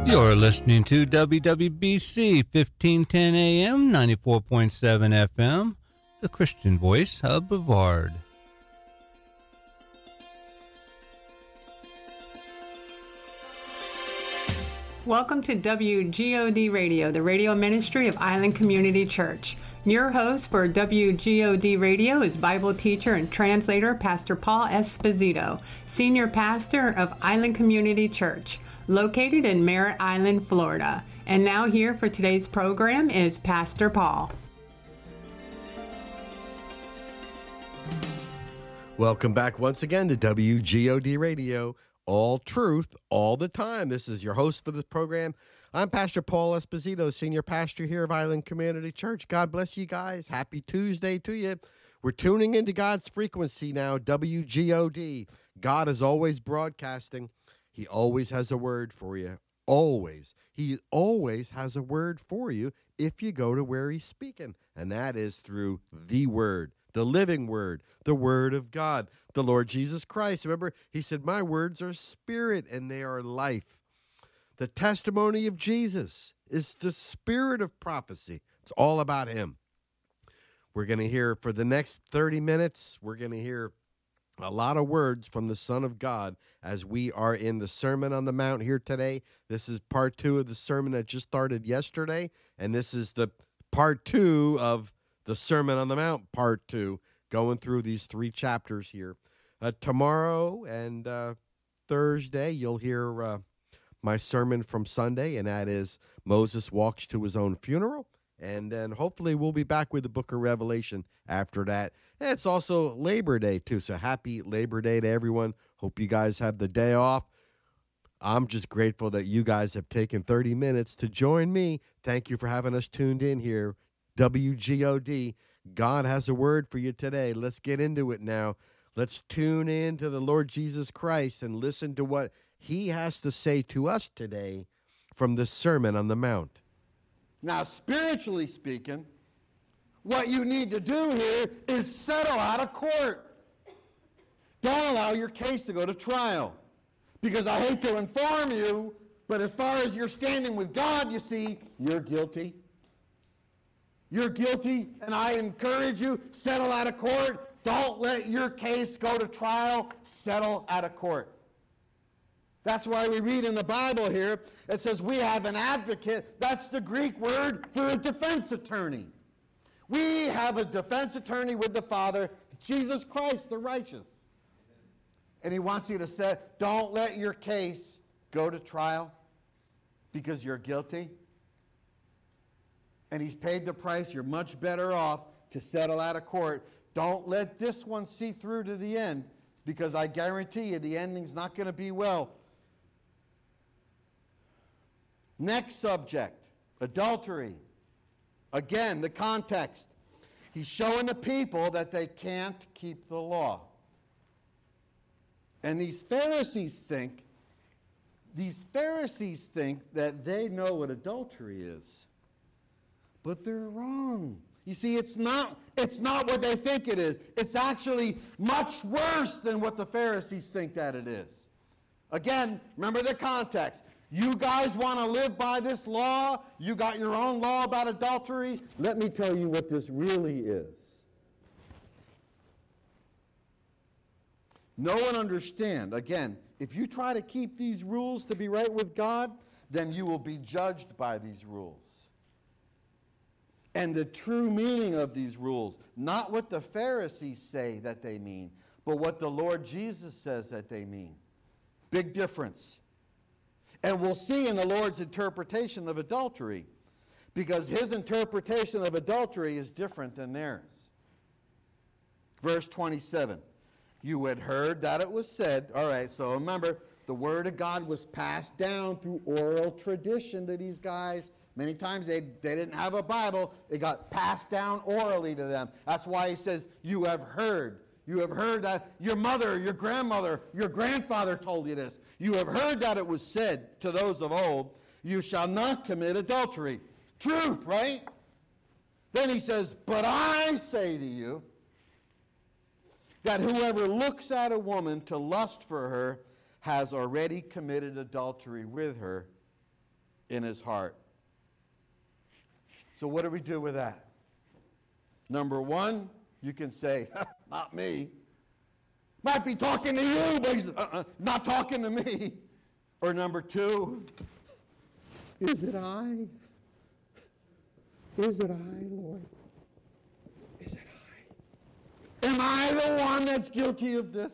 You're listening to WWBC 1510 AM, 94.7 FM, the Christian voice of Brevard. Welcome to WGOD Radio, the radio ministry of Island Community Church. Your host for WGOD Radio is Bible teacher and translator Pastor Paul Esposito, senior pastor of Island Community Church, located in Merritt Island, Florida. And now here for today's program is Pastor Paul. Welcome back once again to WGOD Radio, all truth, all the time. This is your host for this program. I'm Pastor Paul Esposito, senior pastor here of Island Community Church. God bless you guys. Happy Tuesday to you. We're tuning into God's frequency now, WGOD. God is always broadcasting. He always has a word for you. Always. He always has a word for you if you go to where he's speaking. And that is through the word, the living word, the word of God, the Lord Jesus Christ. Remember, he said, my words are spirit and they are life. The testimony of Jesus is the spirit of prophecy. It's all about him. We're going to hear for the next 30 minutes, we're going to hear a lot of words from the Son of God as we are in the Sermon on the Mount here today. This is part 2 of the sermon that just started yesterday, and this is the part 2 of the Sermon on the Mount, part 2, going through these 3 chapters here. Tomorrow and Thursday, you'll hear my sermon from Sunday, and that is Moses walks to his own funeral. And then hopefully we'll be back with the book of Revelation after that. And it's also Labor Day, too, so happy Labor Day to everyone. Hope you guys have the day off. I'm just grateful that you guys have taken 30 minutes to join me. Thank you for having us tuned in here. WGOD, God has a word for you today. Let's get into it now. Let's tune in to the Lord Jesus Christ and listen to what he has to say to us today from the Sermon on the Mount. Now, spiritually speaking, what you need to do here is settle out of court. Don't allow your case to go to trial. Because I hate to inform you, but as far as you're standing with God, you see, you're guilty. You're guilty, and I encourage you, settle out of court. Don't let your case go to trial. Settle out of court. That's why we read in the Bible here, it says we have an advocate. That's the Greek word for a defense attorney. We have a defense attorney with the Father, Jesus Christ, the righteous. And he wants you to say, don't let your case go to trial because you're guilty. And he's paid the price. You're much better off to settle out of court. Don't let this one see through to the end, because I guarantee you the ending's not going to be well. Next subject, adultery. Again, the context. He's showing the people that they can't keep the law. And these Pharisees think that they know what adultery is. But they're wrong. You see, it's not what they think it is. It's actually much worse than what the Pharisees think that it is. Again, remember the context. You guys want to live by this law? You got your own law about adultery? Let me tell you what this really is. Know and understand, again, if you try to keep these rules to be right with God, then you will be judged by these rules. And the true meaning of these rules, not what the Pharisees say that they mean, but what the Lord Jesus says that they mean. Big difference. And we'll see in the Lord's interpretation of adultery, because his interpretation of adultery is different than theirs. Verse 27. You had heard that it was said. All right, so remember, the word of God was passed down through oral tradition to these guys. Many times they didn't have a Bible. It got passed down orally to them. That's why he says, you have heard. You have heard that your mother, your grandmother, your grandfather told you this. You have heard that it was said to those of old, you shall not commit adultery. Truth, right? Then he says, but I say to you that whoever looks at a woman to lust for her has already committed adultery with her in his heart. So what do we do with that? Number one, you can say, not me. Might be talking to you, but he's not talking to me. Or number two, is it I? Is it I, Lord? Is it I? Am I the one that's guilty of this?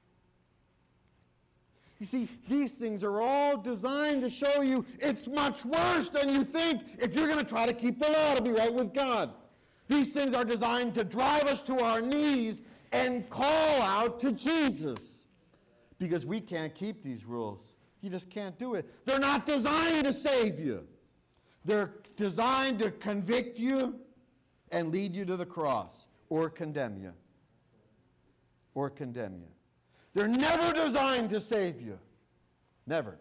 You see, these things are all designed to show you it's much worse than you think if you're going to try to keep the law to be right with God. These things are designed to drive us to our knees and call out to Jesus. Because we can't keep these rules. You just can't do it. They're not designed to save you. They're designed to convict you and lead you to the cross or condemn you. Or condemn you. They're never designed to save you. Never.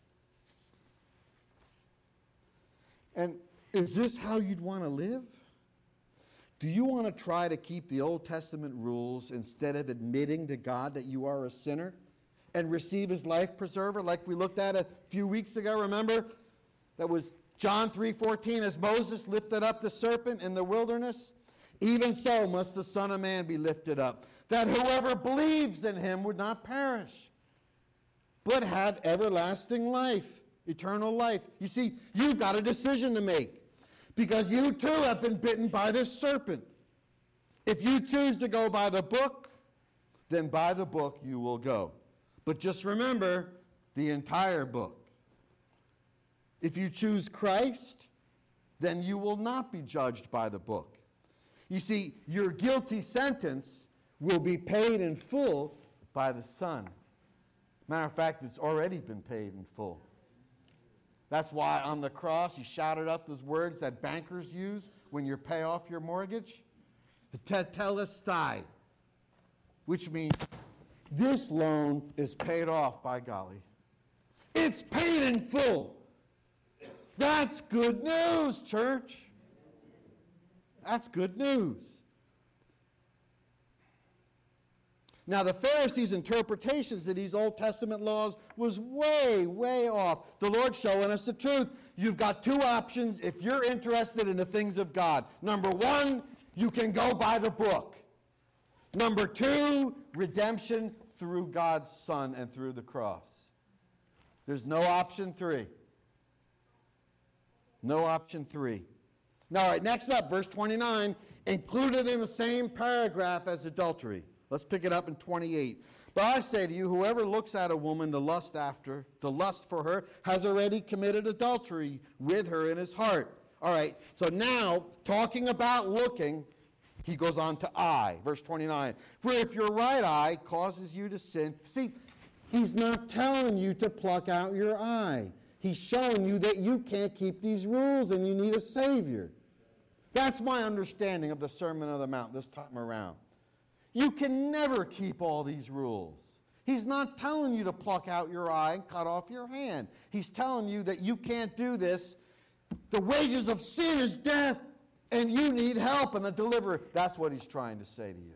And is this how you'd want to live? Do you want to try to keep the Old Testament rules instead of admitting to God that you are a sinner and receive his life preserver like we looked at a few weeks ago? Remember? That was John 3:14, as Moses lifted up the serpent in the wilderness, even so must the Son of Man be lifted up, that whoever believes in him would not perish, but have everlasting life, eternal life. You see, you've got a decision to make, because you too have been bitten by this serpent. If you choose to go by the book, then by the book you will go. But just remember the entire book. If you choose Christ, then you will not be judged by the book. You see, your guilty sentence will be paid in full by the Son. Matter of fact, it's already been paid in full. That's why on the cross he shouted out those words that bankers use when you pay off your mortgage. Tetelestai, which means this loan is paid off by golly. It's paid in full. That's good news, church. That's good news. Now, the Pharisees' interpretations of these Old Testament laws was way, way off. The Lord's showing us the truth. You've got two options if you're interested in the things of God. Number one, you can go by the book. Number two, redemption through God's Son and through the cross. There's no option three. No option three. Now, all right, next up, verse 29, included in the same paragraph as adultery. Let's pick it up in 28. But I say to you, whoever looks at a woman to lust for her, has already committed adultery with her in his heart. All right, so now, talking about looking, he goes on to eye, verse 29. For if your right eye causes you to sin, see, he's not telling you to pluck out your eye. He's showing you that you can't keep these rules and you need a Savior. That's my understanding of the Sermon on the Mount this time around. You can never keep all these rules. He's not telling you to pluck out your eye and cut off your hand. He's telling you that you can't do this. The wages of sin is death, and you need help and a deliverer. That's what he's trying to say to you.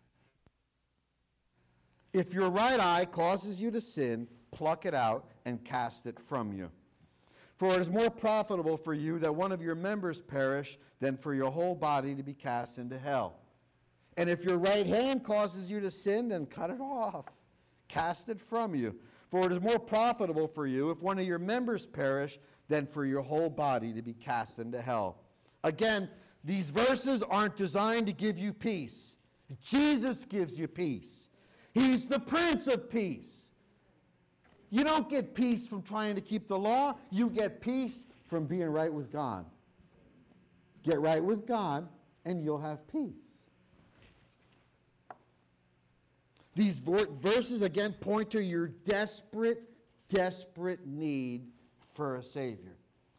If your right eye causes you to sin, pluck it out and cast it from you. For it is more profitable for you that one of your members perish than for your whole body to be cast into hell. And if your right hand causes you to sin, then cut it off. Cast it from you. For it is more profitable for you if one of your members perish than for your whole body to be cast into hell. Again, these verses aren't designed to give you peace. Jesus gives you peace. He's the Prince of Peace. You don't get peace from trying to keep the law. You get peace from being right with God. Get right with God, and you'll have peace. These verses, again, point to your desperate, desperate need for a Savior.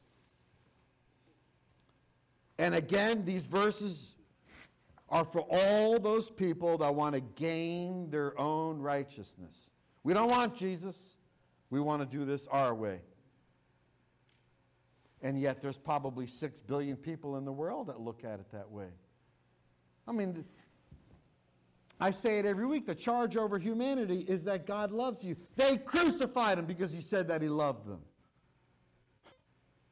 And again, these verses are for all those people that want to gain their own righteousness. We don't want Jesus. We want to do this our way. And yet there's probably 6 billion people in the world that look at it that way. I mean, I say it every week, the charge over humanity is that God loves you. They crucified him because he said that he loved them.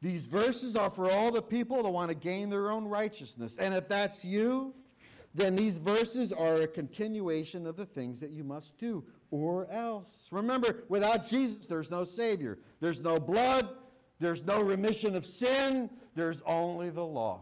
These verses are for all the people that want to gain their own righteousness. And if that's you, then these verses are a continuation of the things that you must do, or else. Remember, without Jesus, there's no Savior. There's no blood. There's no remission of sin. There's only the law.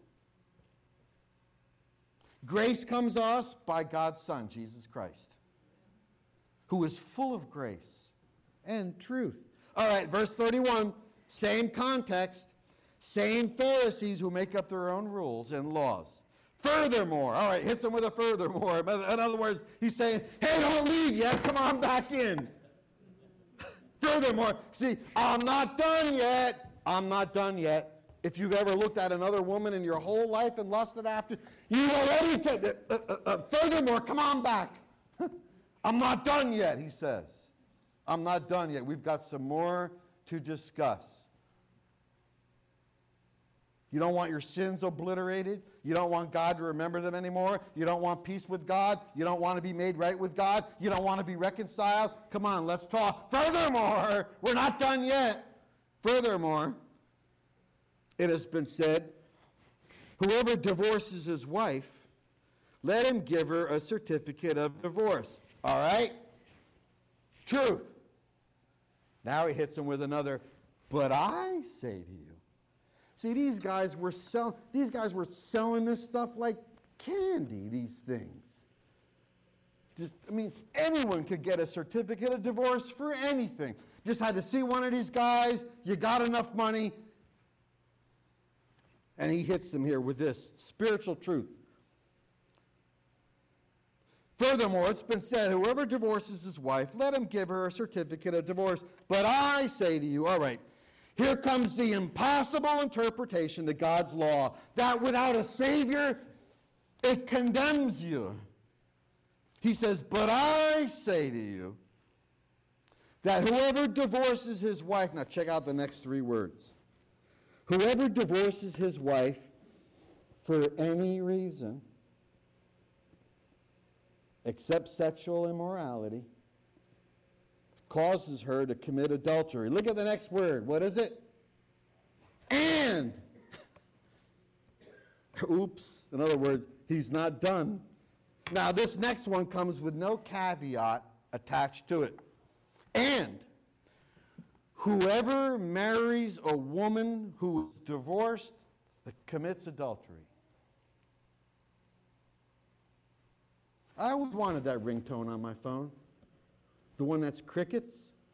Grace comes to us by God's Son, Jesus Christ, who is full of grace and truth. All right, verse 31, same context, same Pharisees who make up their own rules and laws. Furthermore, all right, hits them with a furthermore. In other words, he's saying, hey, don't leave yet. Come on back in. Furthermore, see, I'm not done yet. I'm not done yet. If you've ever looked at another woman in your whole life and lusted after, you already furthermore, come on back. I'm not done yet, he says. I'm not done yet. We've got some more to discuss. You don't want your sins obliterated. You don't want God to remember them anymore. You don't want peace with God. You don't want to be made right with God. You don't want to be reconciled. Come on, let's talk. Furthermore, we're not done yet. Furthermore, it has been said, whoever divorces his wife, let him give her a certificate of divorce. All right? Truth. Now he hits him with another, but I say to you. See, these guys were selling this stuff like candy, these things. Anyone could get a certificate of divorce for anything. Just had to see one of these guys, you got enough money. And he hits them here with this spiritual truth. Furthermore, it's been said, whoever divorces his wife, let him give her a certificate of divorce. But I say to you, all right, here comes the impossible interpretation to God's law, that without a Savior, it condemns you. He says, but I say to you, that whoever divorces his wife, now check out the next three words. Whoever divorces his wife for any reason, except sexual immorality, causes her to commit adultery. Look at the next word. What is it? And. Oops. In other words, he's not done. Now, this next one comes with no caveat attached to it. And whoever marries a woman who is divorced commits adultery. I always wanted that ringtone on my phone. The one that's crickets.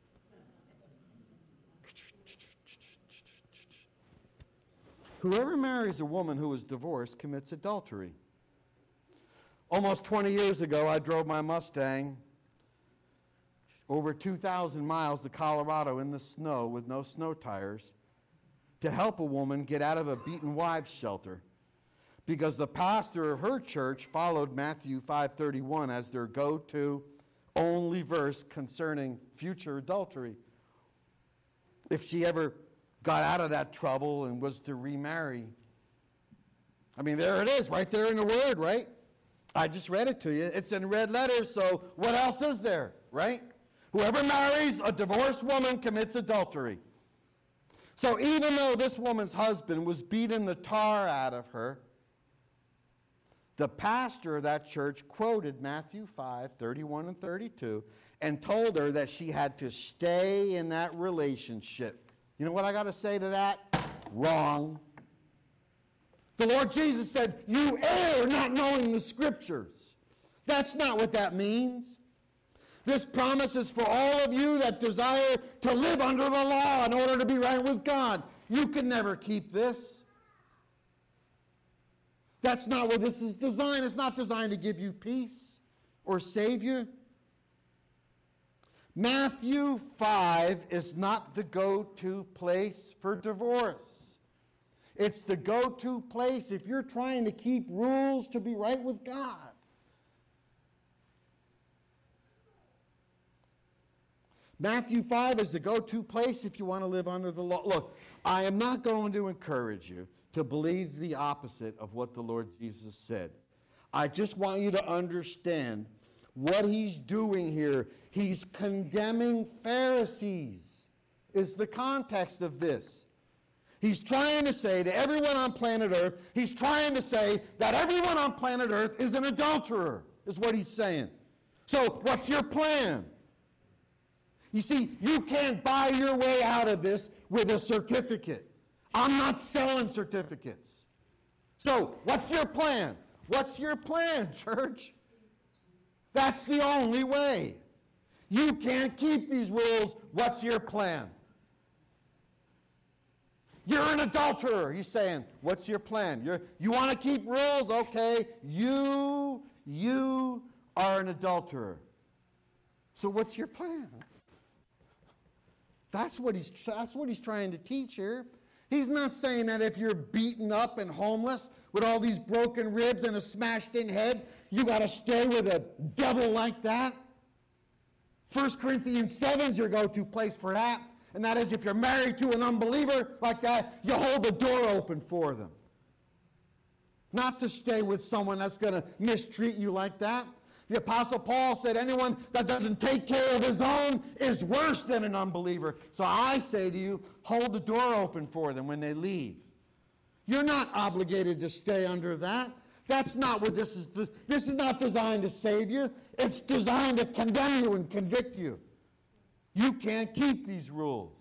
Whoever marries a woman who is divorced commits adultery. Almost 20 years ago, I drove my Mustang over 2,000 miles to Colorado in the snow with no snow tires to help a woman get out of a beaten wives shelter because the pastor of her church followed Matthew 5:31 as their go-to only verse concerning future adultery. If she ever got out of that trouble and was to remarry. There it is, right there in the Word, right? I just read it to you. It's in red letters, so what else is there, right? Whoever marries a divorced woman commits adultery. So even though this woman's husband was beating the tar out of her, the pastor of that church quoted Matthew 5:31 and 32 and told her that she had to stay in that relationship. You know what I got to say to that? Wrong. The Lord Jesus said, you err not knowing the Scriptures. That's not what that means. This promise is for all of you that desire to live under the law in order to be right with God. You can never keep this. That's not what this is designed. It's not designed to give you peace or save you. Matthew 5 is not the go-to place for divorce. It's the go-to place if you're trying to keep rules to be right with God. Matthew 5 is the go-to place if you want to live under the law. Look, I am not going to encourage you to believe the opposite of what the Lord Jesus said. I just want you to understand what he's doing here. He's condemning Pharisees, is the context of this. He's trying to say to everyone on planet Earth, he's trying to say that everyone on planet Earth is an adulterer, is what he's saying. So what's your plan? You see, you can't buy your way out of this with a certificate. I'm not selling certificates. So what's your plan? What's your plan, church? That's the only way. You can't keep these rules. What's your plan? You're an adulterer. He's saying, what's your plan? You want to keep rules? Okay. You are an adulterer. So what's your plan? That's what he's trying to teach here. He's not saying that if you're beaten up and homeless with all these broken ribs and a smashed in head, you got to stay with a devil like that. 1 Corinthians 7 is your go-to place for that. And that is, if you're married to an unbeliever like that, you hold the door open for them. Not to stay with someone that's going to mistreat you like that. The Apostle Paul said anyone that doesn't take care of his own is worse than an unbeliever. So I say to you, hold the door open for them when they leave. You're not obligated to stay under that. That's not what this is. This is not designed to save you. It's designed to condemn you and convict you. You can't keep these rules.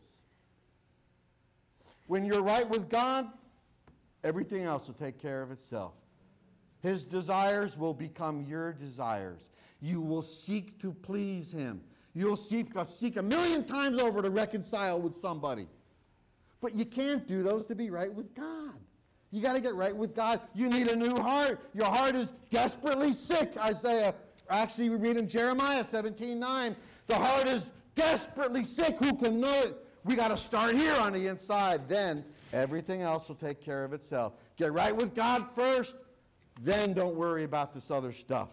When you're right with God, everything else will take care of itself. His desires will become your desires. You will seek to please him. You'll seek a million times over to reconcile with somebody. But you can't do those to be right with God. You got to get right with God. You need a new heart. Your heart is desperately sick. Actually, we read in Jeremiah 17:9, the heart is desperately sick. Who can know it? We got to start here on the inside. Then everything else will take care of itself. Get right with God first. Then don't worry about this other stuff.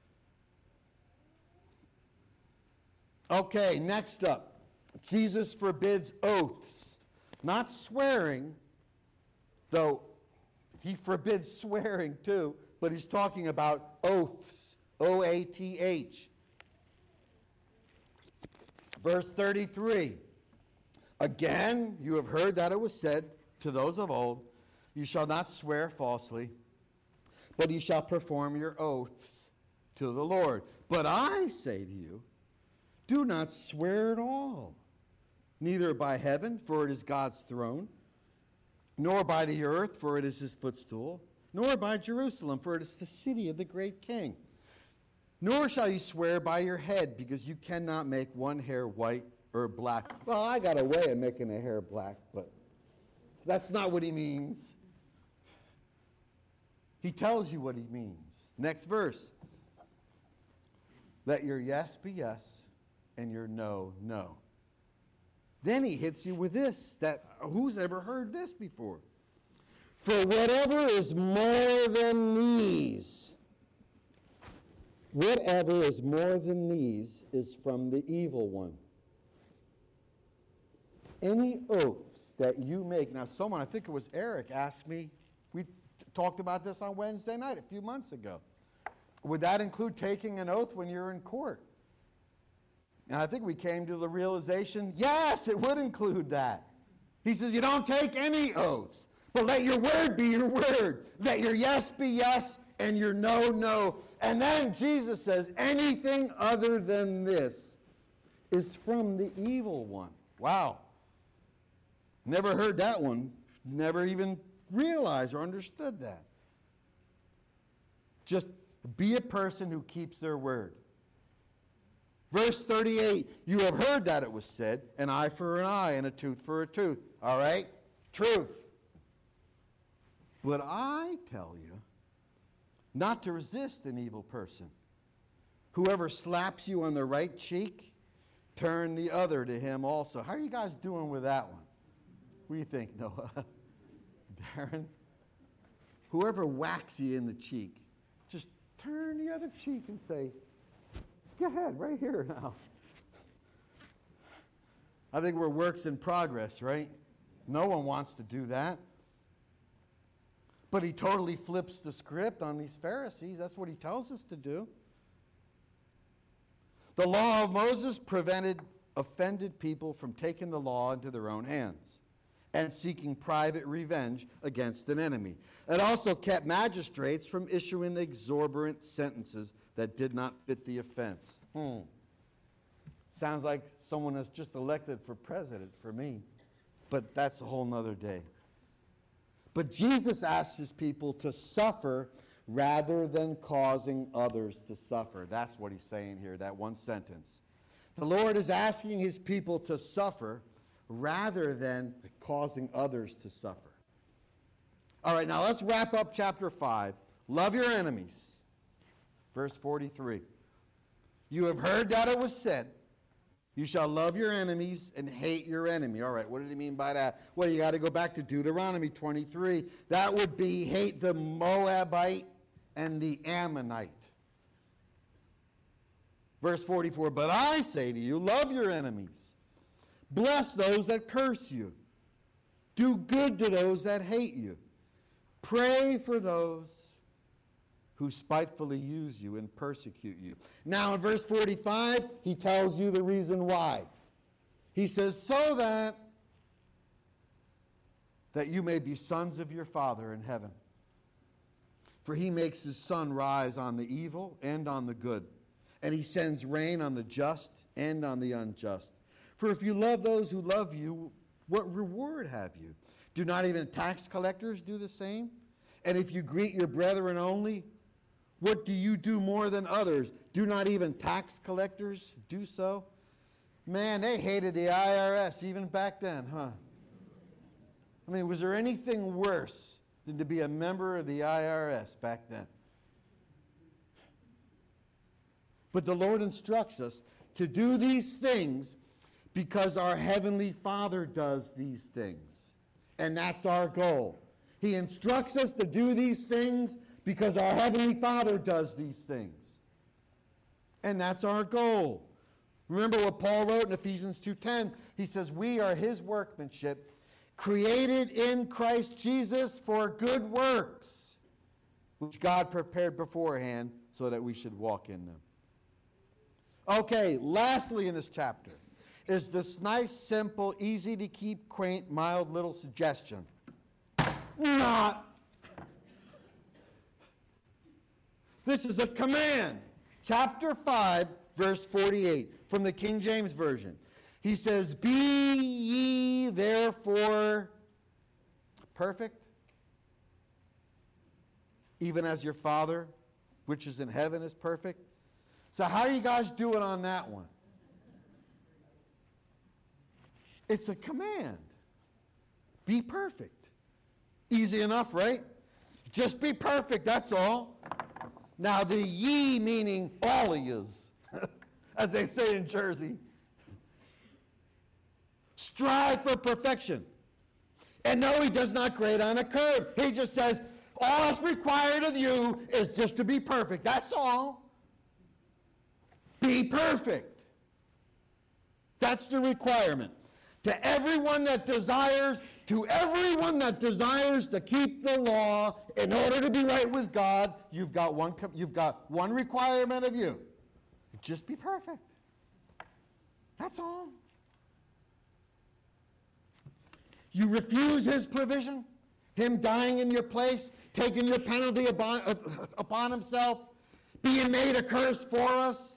Okay, next up. Jesus forbids oaths. Not swearing, though he forbids swearing too, but he's talking about oaths. O-A-T-H. Verse 33. Again, you have heard that it was said to those of old, you shall not swear falsely, but you shall perform your oaths to the Lord. But I say to you, do not swear at all, neither by heaven, for it is God's throne, nor by the earth, for it is his footstool, nor by Jerusalem, for it is the city of the great king. Nor shall you swear by your head, because you cannot make one hair white or black. Well, I got a way of making a hair black, but that's not what he means. He tells you what he means. Next verse. Let your yes be yes and your no, no. Then he hits you with this, that who's ever heard this before? For whatever is more than these, whatever is more than these is from the evil one. Any oaths that you make, now someone, I think it was Eric, asked me, we talked about this on Wednesday night a few months ago. Would that include taking an oath when you're in court? And I think we came to the realization, yes, it would include that. He says you don't take any oaths, but let your word be your word. Let your yes be yes and your no, no. And then Jesus says anything other than this is from the evil one. Wow. Never heard that one. Never even realized or understood that. Just be a person who keeps their word. Verse 38, you have heard that it was said, an eye for an eye and a tooth for a tooth. All right? Truth. But I tell you not to resist an evil person. Whoever slaps you on the right cheek, turn the other to him also. How are you guys doing with that one? What do you think, Noah? Darren? Whoever whacks you in the cheek, just turn the other cheek and say, go ahead, right here now. I think we're works in progress, right? No one wants to do that. But he totally flips the script on these Pharisees. That's what he tells us to do. The law of Moses prevented offended people from taking the law into their own hands. and seeking private revenge against an enemy. It also kept magistrates from issuing exorbitant sentences that did not fit the offense. Sounds like someone that's just elected for president for me, but that's a whole nother day. But Jesus asks his people to suffer rather than causing others to suffer. That's what he's saying here, that one sentence. The Lord is asking his people to suffer rather than causing others to suffer. All right, now let's wrap up chapter 5. Love your enemies. Verse 43. You have heard that it was said, you shall love your enemies and hate your enemy. All right, what did he mean by that? Well, you got to go back to Deuteronomy 23. That would be hate the Moabite and the Ammonite. Verse 44, but I say to you, love your enemies. Bless those that curse you. Do good to those that hate you. Pray for those who spitefully use you and persecute you. Now in verse 45, he tells you the reason why. He says, so that you may be sons of your Father in heaven. For he makes his sun rise on the evil and on the good, and he sends rain on the just and on the unjust. For if you love those who love you, what reward have you? Do not even tax collectors do the same? And if you greet your brethren only, what do you do more than others? Do not even tax collectors do so? Man, they hated the IRS even back then, huh? I mean, was there anything worse than to be a member of the IRS back then? But the Lord instructs us to do these things because our Heavenly Father does these things. And that's our goal. He instructs us to do these things because our Heavenly Father does these things. And that's our goal. Remember what Paul wrote in Ephesians 2:10? He says, we are his workmanship, created in Christ Jesus for good works, which God prepared beforehand so that we should walk in them. Okay, lastly in this chapter is this nice, simple, easy to keep, quaint, mild little suggestion. Not. This is a command. Chapter 5, verse 48 from the King James Version. He says, be ye therefore perfect, even as your Father which is in heaven is perfect. So how are you guys doing on that one? It's a command. Be perfect. Easy enough, right? Just be perfect, that's all. Now the ye meaning all of yous, as they say in Jersey. Strive for perfection. And no, he does not grade on a curve. He just says, all that's required of you is just to be perfect. That's all. Be perfect. That's the requirement. To everyone that desires to keep the law in order to be right with God, you've got one requirement of you. Just be perfect. That's all. You refuse his provision, him dying in your place, taking your penalty upon himself, being made a curse for us,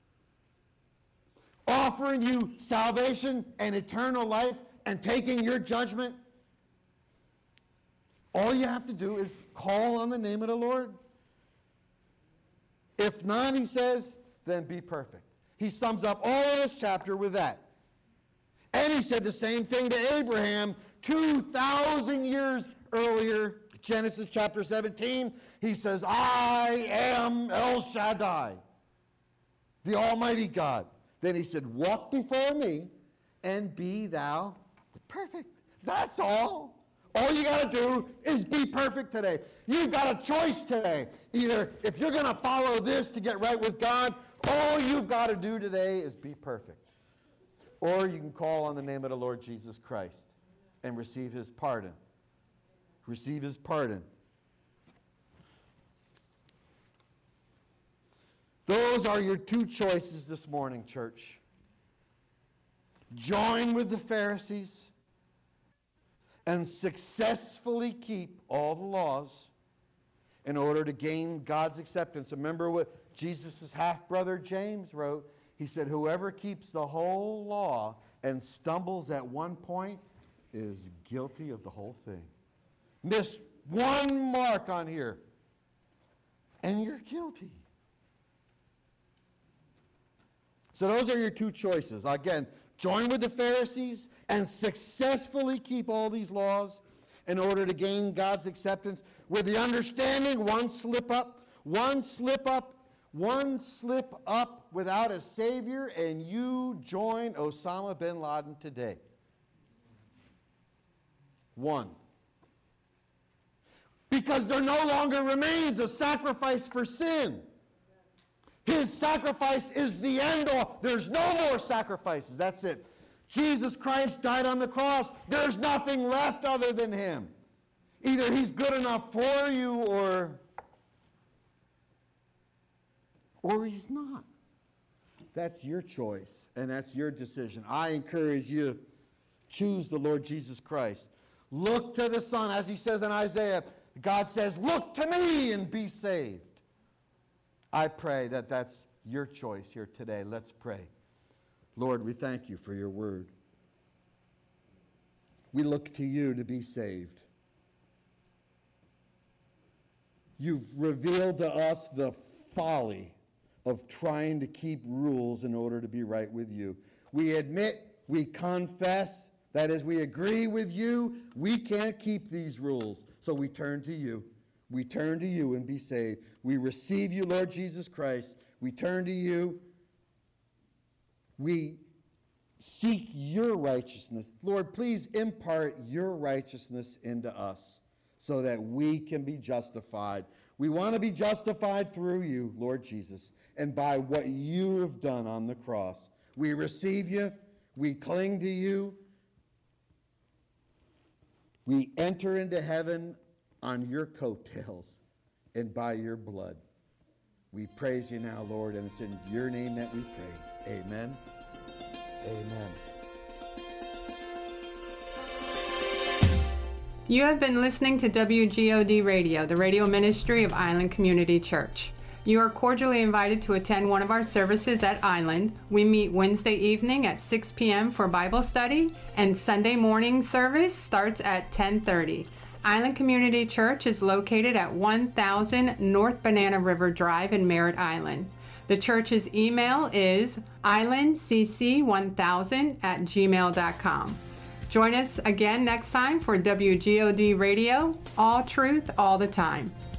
offering you salvation and eternal life, and taking your judgment. All you have to do is call on the name of the Lord. If not, he says, then be perfect. He sums up all of this chapter with that. And he said the same thing to Abraham 2,000 years earlier, Genesis chapter 17. He says, I am El Shaddai, the Almighty God. Then he said, walk before me and be thou perfect. That's all. All you got to do is be perfect today. You've got a choice today. Either if you're going to follow this to get right with God, all you've got to do today is be perfect. Or you can call on the name of the Lord Jesus Christ and receive his pardon. Receive his pardon. Those are your two choices this morning, church. Join with the Pharisees and successfully keep all the laws in order to gain God's acceptance. Remember what Jesus' half-brother James wrote? He said, whoever keeps the whole law and stumbles at one point is guilty of the whole thing. Miss one mark on here, and you're guilty. So those are your two choices. Again, join with the Pharisees and successfully keep all these laws in order to gain God's acceptance, with the understanding one slip up without a Savior, and you join Osama bin Laden today. One. Because there no longer remains a sacrifice for sin. His sacrifice is the end all. There's no more sacrifices. That's it. Jesus Christ died on the cross. There's nothing left other than him. Either he's good enough for you or he's not. That's your choice, and that's your decision. I encourage you, choose the Lord Jesus Christ. Look to the Son. As he says in Isaiah, God says, look to me and be saved. I pray that that's your choice here today. Let's pray. Lord, we thank you for your word. We look to you to be saved. You've revealed to us the folly of trying to keep rules in order to be right with you. We admit, we confess, that is, we agree with you, we can't keep these rules. So we turn to you. We turn to you and be saved. We receive you, Lord Jesus Christ. We turn to you. We seek your righteousness. Lord, please impart your righteousness into us so that we can be justified. We want to be justified through you, Lord Jesus, and by what you have done on the cross. We receive you. We cling to you. We enter into heaven on your coattails and by your blood. We praise you now, Lord, and it's in your name that we pray. Amen. Amen. You have been listening to WGOD Radio, the radio ministry of Island Community Church. You are cordially invited to attend one of our services at Island. We meet Wednesday evening at 6 p.m. for Bible study, and Sunday morning service starts at 10:30. Island Community Church is located at 1000 North Banana River Drive in Merritt Island. The church's email is islandcc1000@gmail.com. Join us again next time for WGOD Radio, all truth, all the time.